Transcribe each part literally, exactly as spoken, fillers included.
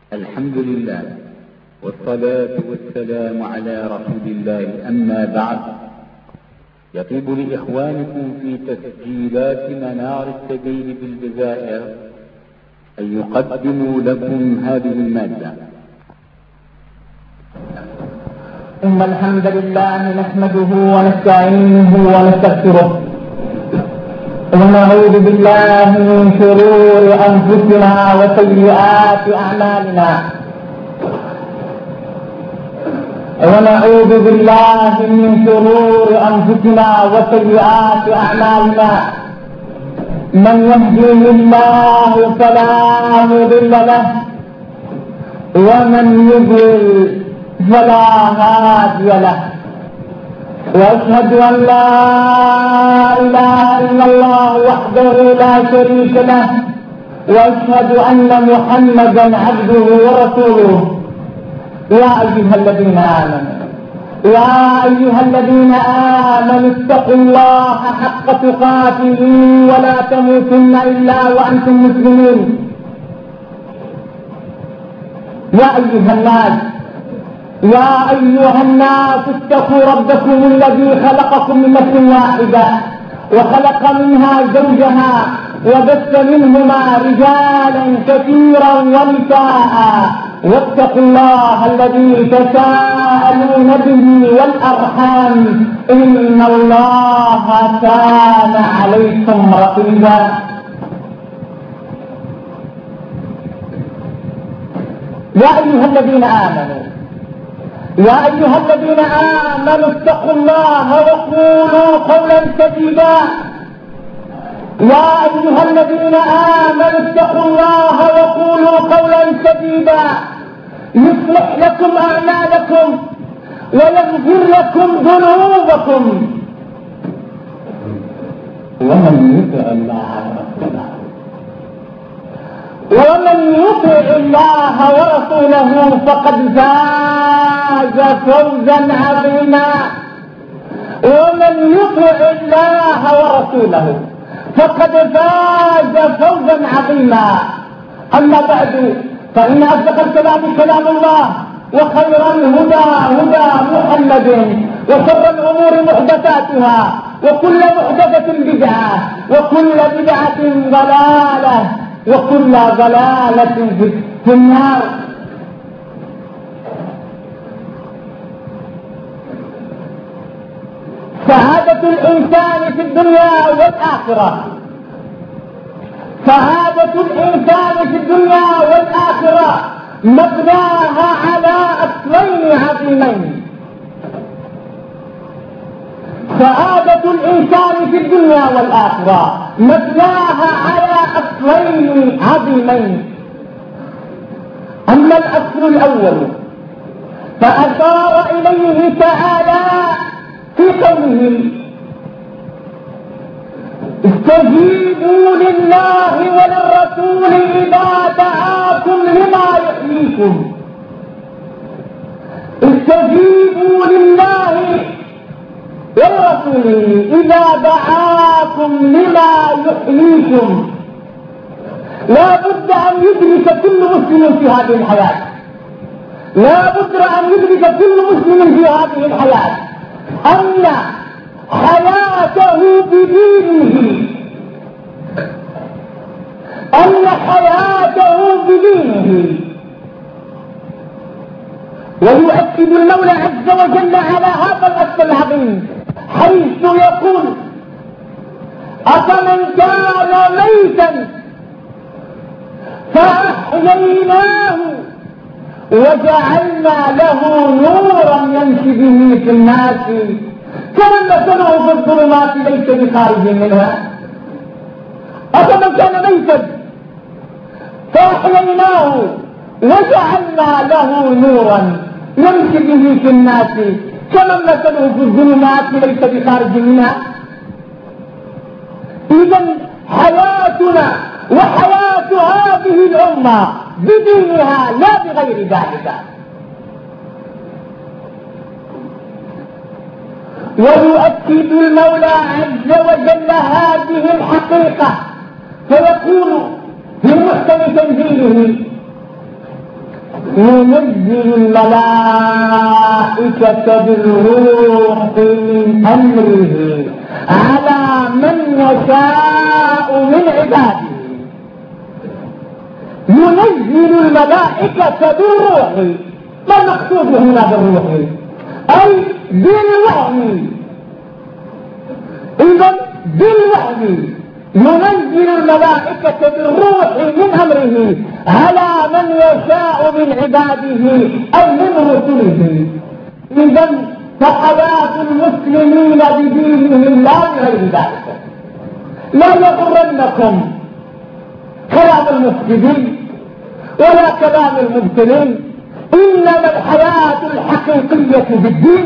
الحمد لله والصلاة والسلام على رسول الله. أما بعد، يطيب لإخوانكم في تسجيلات منار السبيل بالجزائر أن يقدموا لكم هذه المادة. إن الحمد لله نحمده ونستعينه ونستغفره ونعوذ بالله من شرور أنفسنا وسيئات أعمالنا ونعوذ بالله من شرور أنفسنا وسيئات أعمالنا من يهديه الله فلا مضل له ومن يضلل فلا هادي له، وأشهد أن لا إله إلا الله وحده لا شريك له، وأشهد أن محمدا عبده ورسوله. يا أيها الذين آمنوا يا أيها الذين آمنوا اتقوا الله حق تقاته ولا تموتن إلا وأنتم مسلمون. يا أيها الناس يا أيها الناس اتقوا ربكم الذي خلقكم من نفس واحدة وخلق منها زوجها وبث منهما رجالا كثيرا ونساء، واتقوا الله الذي تساءلون به والأرحام إن الله كان عليكم رقيبا. يا أيها الذين آمنوا يا أيها الذين آمنوا اتقوا الله وقولوا قولا سديدا. يا أيها الذين آمنوا اتقوا الله وقولوا قولا سديدا يصلح لكم أعمالكم ويغفر لكم ذنوبكم، ومن يطع الله ورسوله ومن يطع الله ورسوله فقد فاز فوزا عظيما. ومن يطع الله ورسوله فقد فاز فوزا عظيما. أما بعد، فإن أصدق الكلام كلام الله، وخير الهدى هدى محمد، وشر الأمور محدثاتها، وكل محدثة بدعة، وكل بدعة ضلالة، وكل ضلالة في النار. سعادة الإنسان في الدنيا والآخرة سعادة الإنسان في الدنيا والآخرة مبناها على أصلين عظيمين. سعادة الإنسان في الدنيا والآخرة مبناها على أصلين عظيمين. أما الأصل الأول فأشار إليه تعالى في قوله: استجيبوا لله وللرسول إذا دعاكم لما يحييكم. استجيبوا لله ولرسوله إذا دعاكم لما يحييكم. لا بد أن يدرك كل مسلم في هذه الحياة لا بد أن يدرك كل مسلم في هذه الحياة أن حياته بدينه أن حياته بدينه ويؤكد المولى عز وجل على هذا الأصل العظيم حيث يقول: أفمن كان ميتا فأحييناه وجعلنا له نورا يمشي به في الناس كمن مثله في الظلمات ليس بخارج منها. أفمن كان ميتا فأحييناه وجعلنا له نورا يمشي به في الناس كمن مثله في الظلمات ليس بخارج منها. إذن حياتنا وحياة هذه الأمة بدينها لا بغير ذلك. ويؤكد المولى عز وجل هذه الحقيقة فيقول في محكم تنزيله: ينزل الملائكة بالروح من أمره على من يشاء من عباده. ينزل الملائكة بالروح، ما المقصود هنا بالروح؟ أي بالوحي. إذا بالوحي ينزل الملائكة بالروح من أمره على من يشاء من عباده أو من رسله. إذا فحياة المسلمين بدينهم لا غير ذلك. لا يغرنكم كلام المفسدين ولا كلام المبتلين، إنما الحياة الحقيقية بالدين،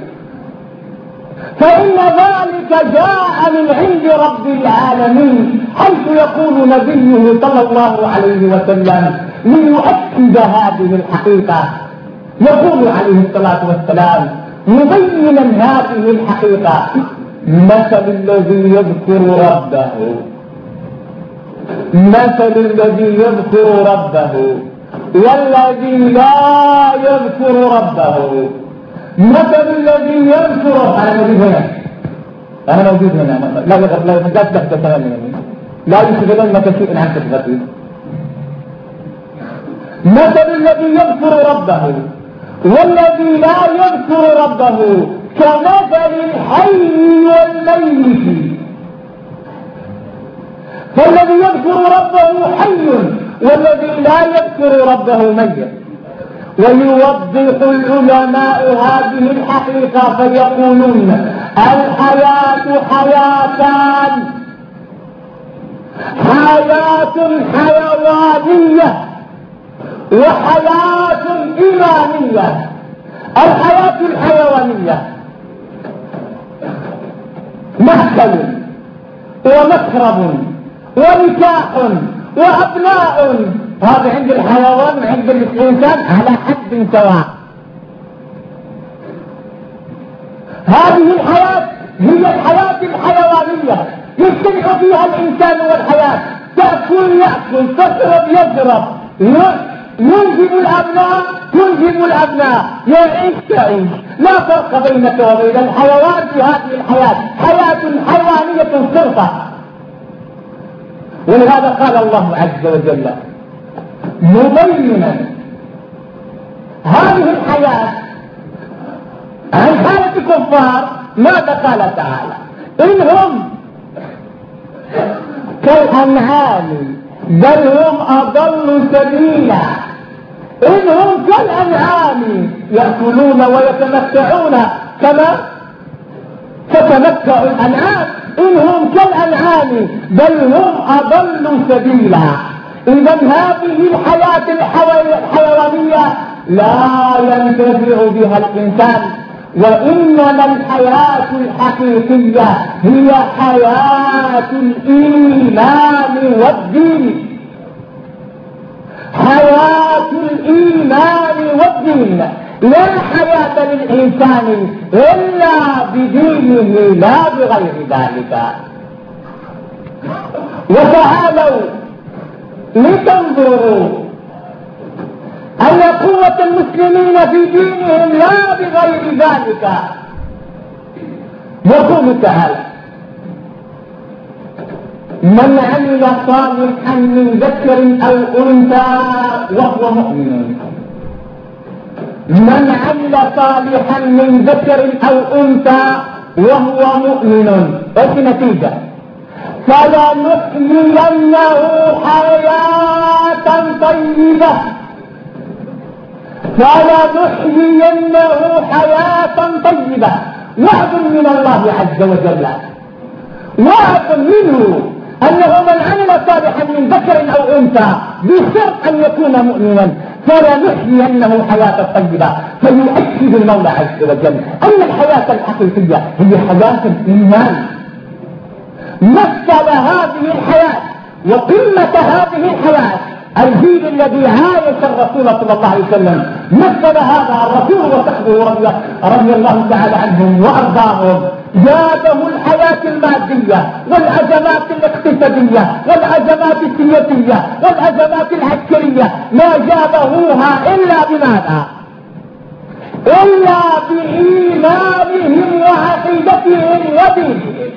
فإن ذلك جاء من عند رب العالمين، حيث يقول نبيه صلى الله عليه وسلم ليؤكد هذه الحقيقة، يقول عليه الصلاة والسلام مبينا هذه الحقيقة: مثل الذي يذكر ربه مثل الذي يذكر ربه والذي لا يذكر ربه. مثل الذي يذكر، أنا موجود هنا أنا موجود هنا لا لا لا تحدث لا يشغلنك شيء عن خدمتي. مثل الذي يذكر ربه والذي لا يذكر ربه كمثل الحي والميت. فالذي يذكر ربه حي والذي لا يذكر ربه ميت. ويوضح العلماء هذه الحقيقة فيقولون: الحياة حياتان، حياة حيوانية وحياة إيمانية. الحياة الحيوانية مأكل ومشرب ونكاح وأبناء، هذا عند الحيوان وعند الإنسان على حد سواء. هذه الحياة هي الحياة الحيوانية يجتمع فيها الإنسان والحياة، تأكل يأكل، تشرب يشرب، ينجب الأبناء ينجب الأبناء، يعيش تعيش. لا فرق بينك وبين الحيوان في هذه الحياة، حياة حيوانية صرفة. ولهذا قال الله عز وجل مبينا هذه الحياة عن حالة الكفار، ماذا قال تعالى: إنهم كالأنعام بل هم أضل سبيلا. إنهم كالأنعام يأكلون ويتمتعون كما تتمتع الأنعام، إنهم كالأنعام بل هم أضل سبيلا. إذا هذه الحياة الحيوانية لا ينتفع بها الإنسان، وإنما الحياة الحقيقية هي حياة الإيمان والدين. حياة الإيمان والدين، لا حياة للإنسان إلا بدينه لا بغير ذلك. وتعالوا لتنظروا أن قوة المسلمين في دينهم لا بغير ذلك. يقول تعالى: من عمل صالحا من ذكر أو أنثى وهو مؤمن. من عمل صالحا من ذكر أو أنثى وهو مؤمن، ايش النتيجة؟ فلنحيينه حياة طيبة فلنحيينه حياة طيبة. وعد من الله عز وجل، وعد منه أنه من عمل صالحا من ذكر أو أنثى بشرط أن يكون مؤمنا فلنحيينه حياة طيبة. فيؤكد المولى عز وجل أن الحياة الحقيقية هي حياة الإيمان. مثل هذه الحياة وقمة هذه الحياة الجيل الذي عايش الرسول صلى الله عليه وسلم مثل هذا الرسول وصحبه رضي, رضي الله تعالى عنهم وارضاهم. جابه الحياة المادية والأزمات الاقتصادية والأزمات السياسية والأزمات العسكرية، ما جابوها إلا بماذا؟ إلا بإيمانهم وعقيدتهم ودينهم،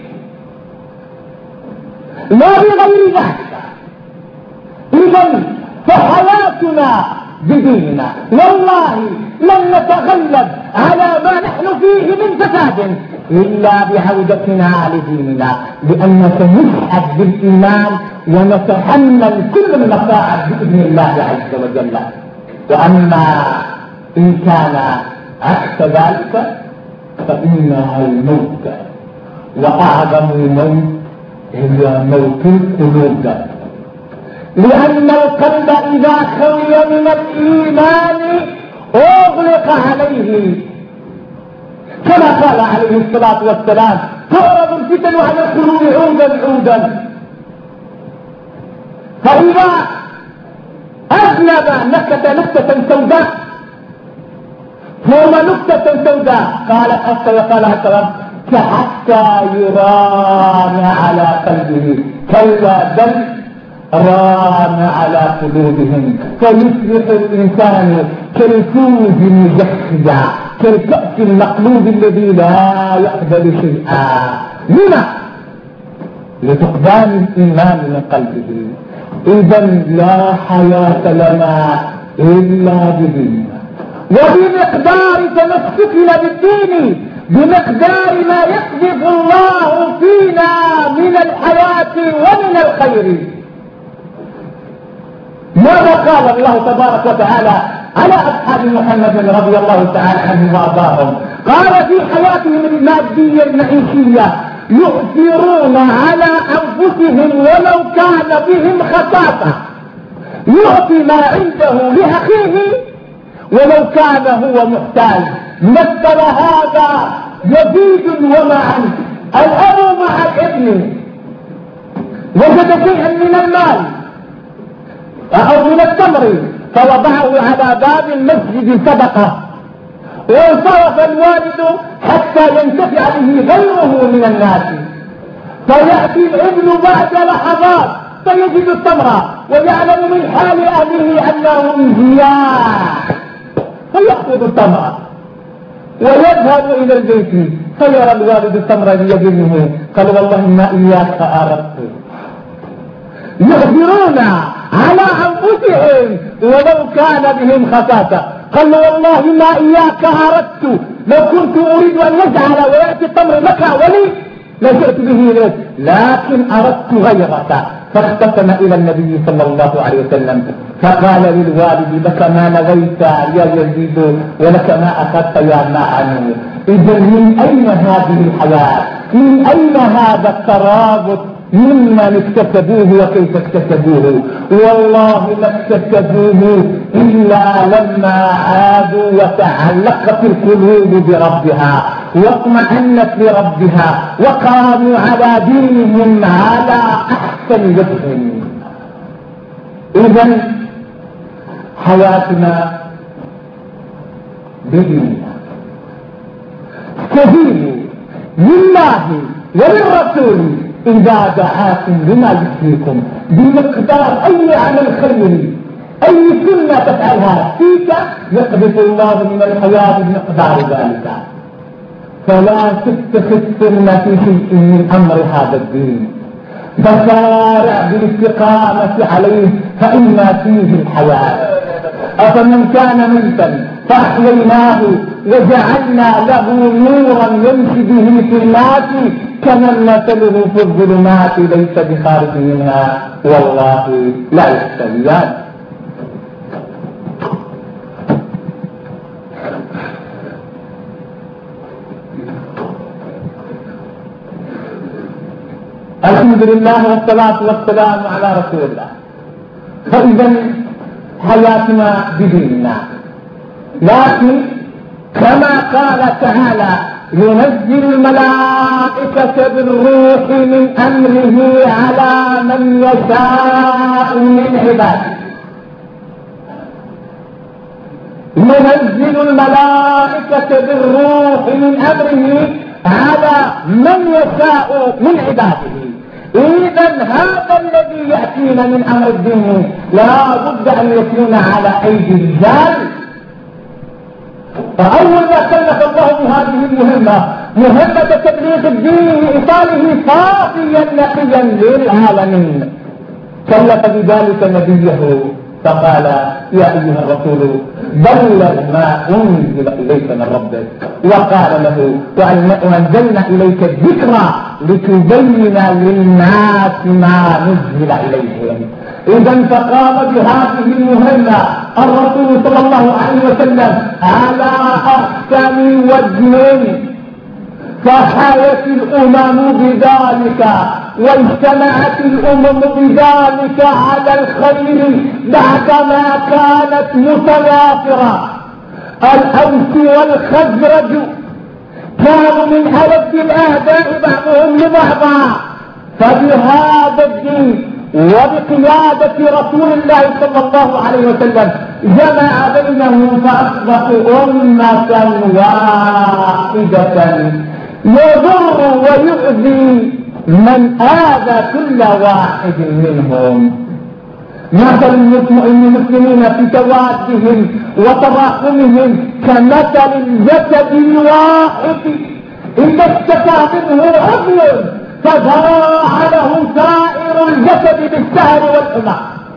لا بغير ذلك. إذن فحياتنا بديننا والله لن نتغلب على ما نحن فيه من فساد إلا بعودتنا لديننا، لأننا سنسعد بالإيمان ونتحمل كل المصاعب بإذن الله عز وجل. وأما إن كان عكس ذلك فإنها الموت، وأعظم الموت هي موت القلوب، لأن القلب إذا خلي من الإيمان أغلق عليه، كما قال عليه الصلاة والسلام: تعرض الفتن على القلوب عودا عودا. فإذا أذنب نكت نكتة سوداء ثم نكتة سوداء قال حتى يقال السلام حتى يران على قلبه، كلا بل ران على قلوبهم، فيصبح الإنسان كالفوز المجحدة كالكأس المقلوب الذي لا يقبل شيئا. لما؟ لفقدان الإيمان من قلبه. إذا لا حياة لنا إلا بديننا، وبمقدار تمسكنا بالدين، بمقدار ما يقذف الله فينا من الحياة ومن الخير. ماذا قال الله تبارك وتعالى على أصحاب محمد رضي الله تعالى عنهم وأرضاهم؟ قال في حياتهم المادية المعيشية: يؤثرون على أنفسهم ولو كان بهم خساسة، يعطي ما عنده لأخيه ولو كان هو محتاج. مثل هذا يزيد ومعا، الأب مع الابن وجد شيئا من المال أو من التمر فوضعه على باب المسجد صدقة، وانصرف الوالد حتى ينتفع به غيره من الناس، فيأتي الابن بعد لحظات فيجد التمر ويعلم من حال أهله أنهم جياع، فيأخذ التمر ويذهب إلى البيت فيرى الوالد التمر بيده، قال: والله ما إياك أردت. يؤثرون على أنفسهم ولو كان بهم خساسة، قال: والله ما إياك أردت، لو كنت أريد أن يجعل ويأتي التمر لك ولي لجئت به إليك، لكن أردت غيرك. فاختتم إلى النبي صلى الله عليه وسلم فقال للوالد: لك ما نويت يا يزيد ولك ما أخذت يا معن. إذن من أين هذه الحياة؟ من أين هذا الترابط ممن اكتسبوه وكيف اكتسبوه؟ والله ما اكتسبوه إلا لما عادوا وتعلقت القلوب بربها واطمأنت لربها وقاموا على دينهم على أحسن وجه. إذن حياتنا بديننا، استجيبوا لله وللرسول إذا دعاكم لما يحييكم، بمقدار أي عمل خيري أي سنة تفعلها فيك يقذف الله من الحياة بمقدار ذلك. فلا تتخذ سنة في شيء من أمر هذا الدين، فسارع بالاستقامة عليه فإن فيه الحياة. أفمن كان ميتا فأحييناه وجعلنا له نورا يمشي به في الناس كمن مثله في الظلمات ليس بخارج منها والله لا يستويان. الحمد لله والصلاة والسلام على رسول الله. فإذا حياتنا بديننا، لكن كما قال تعالى: ينزل الملائكة بالروح من أمره على من يشاء من عباده. ينزل الملائكة بالروح من أمره على من يشاء من عباده. إذا هذا الذي يأتينا من أمر الدين لا بد أن يكون على أيدي الرجال. فأول ما كلف الله بهذه المهمة مهمة تبليغ الدين لإيصاله صافيا نقيا للعالمين كلف بذلك نبيه فقال يا أيها الرسول بلغ ما أنزل إليك من ربك، وقال له وأنزلنا إليك الذكرى لتبين للناس ما نزل إليهم. إذا فقام بهذه المهمة الرسول صلى الله عليه وسلم على أحسن وجه، فحيت الأمم بذلك واجتمعت الأمم بذلك على الخير بعدما كانت متنافرة. الأوس والخزرج كانوا من ألد الأعداء بعضهم لبعض، فبهذا الدين وبقيادة رسول الله صلى الله عليه وسلم جمع بينهم فأصبحوا أمة واحدة يضر ويؤذي من آذى كل واحد منهم. مثل المسلمين في توادهم وتراحمهم كمثل الجسد الواحد إذا اشتكى منه عضو تضاعف له سائر الجسد بالسهر والحمى.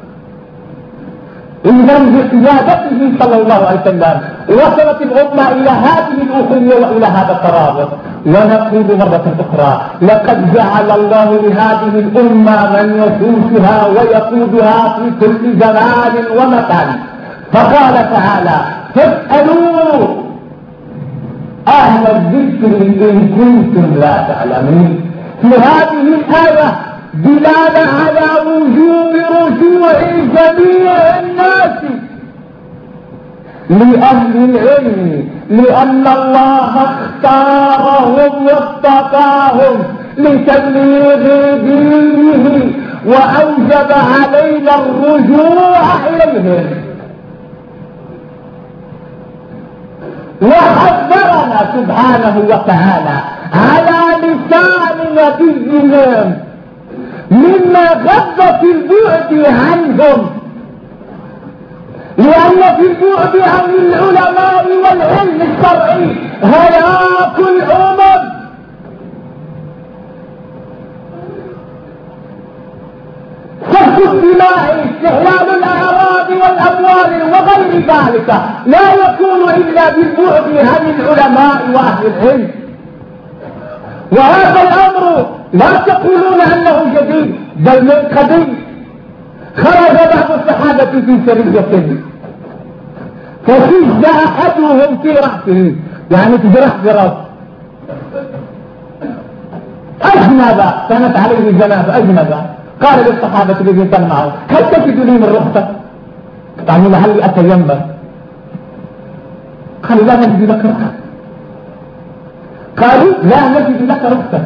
إذا بقيادته صلى الله عليه وسلم وصلت الأمة إلى هذه الأخوة وإلى هذا الترابط. ونقول مرة أخرى لقد جعل الله لهذه الأمة من يسوسها ويقودها في كل زمان ومكان. فقال تعالى فاسألوا أهل الذكر إن كنتم لا تعلمون. في هذه الآية دلالة على وجوب رجوع جميع الناس لأهل العلم، لأن الله اختارهم واصطفاهم لتبليغ دينه وأوجب علينا الرجوع إليهم. وحذرنا سبحانه وتعالى على لسان نبيهم مما غض في البعد عنهم، لأن في البعد عن العلماء والعلم الشرعي هلاك الأمم. سفك الدماء، استحلال الأعراض والأموال وغير ذلك لا يكون إلا بالبعد عن العلماء وأهل العلم. وهذا الأمر لا تقولون أنه جديد بل من قديم. خرج بعض الصحابة في سرية فشج أحدهم في رأسه، يعني تجرح في رأسه، أجنب، كانت عليه جنابة أجنب. قال للصحابة الذين كانوا معه هل تجد لي من رخصة؟ يعني لعلي أتيمم. قالوا لا نجد لك رخصة. قالوا لا نجد لك رخصة.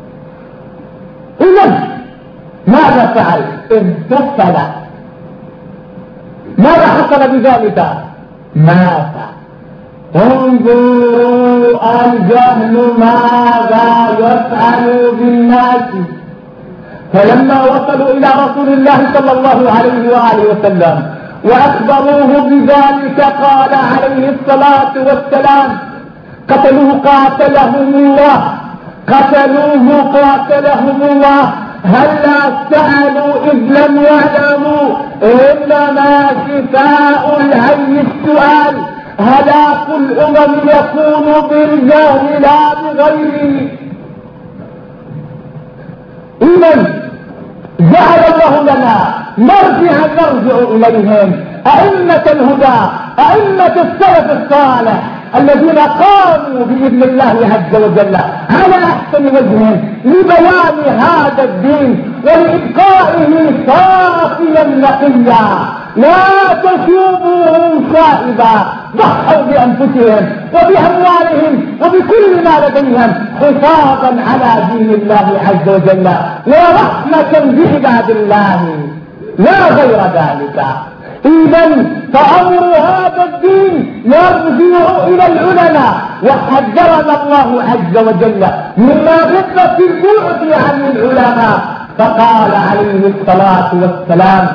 إذن ماذا فعل؟ اغتسل. ماذا حصل بذلك؟ مات. انظروا الجهل ماذا يفعل بالناس. فلما وصلوا إلى رسول الله صلى الله عليه وآله وسلم وأخبروه بذلك قال عليه الصلاة والسلام قتلوه قاتلهم الله، قتلوه قاتلهم الله. هلا سألوا إذ لم يعلموا إنما شفاء العي السؤال. هلاك الأمم يكون بالجهل لا بغيره. إذن جعل الله لنا مرجعا نرجع إليهم، أئمة الهدى، أئمة السلف الصالح الذين قاموا بإذن الله عز وجل على أحسن وجه لبيان هذا الدين ولإبقائه صافيا نقيا لا تشوبوه شائبا. ضحوا بأنفسهم وبأموالهم وبكل ما لديهم حفاظا على دين الله عز وجل ورحمة بعباد الله لا غير ذلك. إذن فأمر هذا الدين يرجع إلى العلماء. وحذرنا الله عز وجل مما غلط في البعد عن العلماء، فقال عليه الصلاة والسلام: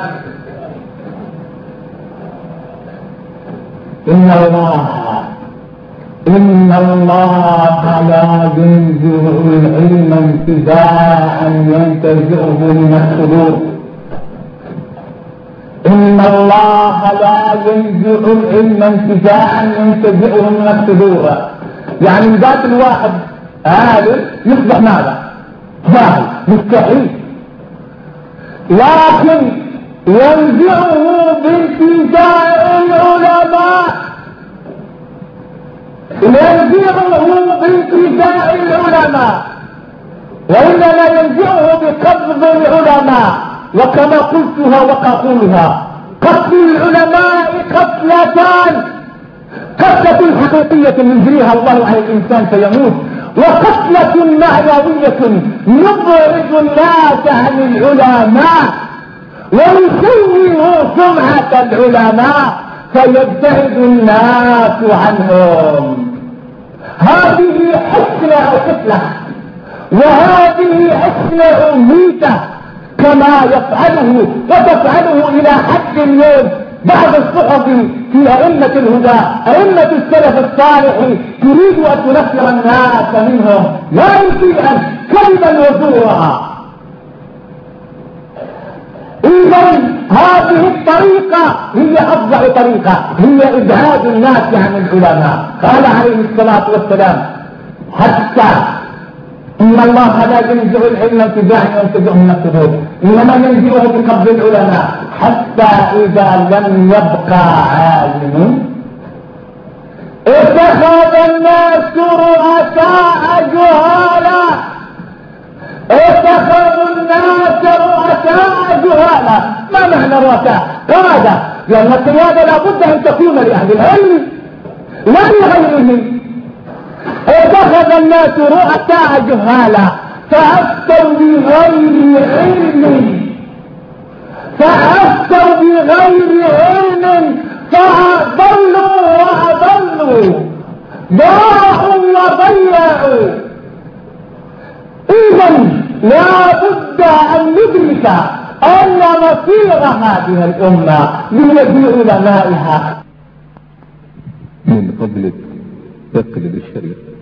إن الله إن الله لا ينزع العلم انتزاعا ينتزعه من الصدور. إن الله لا ينزع العلم انتزاعا ينتزعه من الصدور. يعني ذات الواحد عالم يصبح ماذا؟ جاهل، مستحيل، لكن ينزعه بانتزاع العلماء، ينزعه بانتزاع العلماء، وإنما ينزعه بقبض العلماء. وكما قلتها وقولها: قتل العلماء قتلتان، قتلة حقيقية يجريها الله على الإنسان فيموت، وقتلة معنوية يبعد الناس عن العلماء ويسوء سمعة العلماء فيبتعد الناس عنهم. هذه حسنة قتلة، وهذه حسنة ميتة، كما يفعله وتفعله إلى حد اليوم بعض الصحف في أئمة الهدى، أئمة السلف الصالح، تريد أن تنفر الناس منهم لا يمكن كلمة وزورها. إذن هذه الطريقة هي أفضل طريقة، هي إبعاد الناس عن العلماء. قال عليه الصلاة والسلام: حتى إن الله لا ينزع العلم انتزاعا ينتزعه من الصدور، إنما ينزعه بقبض العلماء، حتى إذا لم يبقى عالم اتخذ الناس رؤساء جهالا. اتخذوا الناس رؤساء جهالا. ما معنى رؤساء؟ قادة، لأن القيادة لابد أن تكون لأهل العلم لا لغيرهم. اتخذ الناس رؤساء جهالا فأفتوا بغير علم، فأفتوا بغير علم فأضلوا وأضلوا، ضاعوا وضيعوا. إذن لا بد أن ندرك أن مصير هذه الأمة بيد علمائها. من فضلك اقلب الشريط.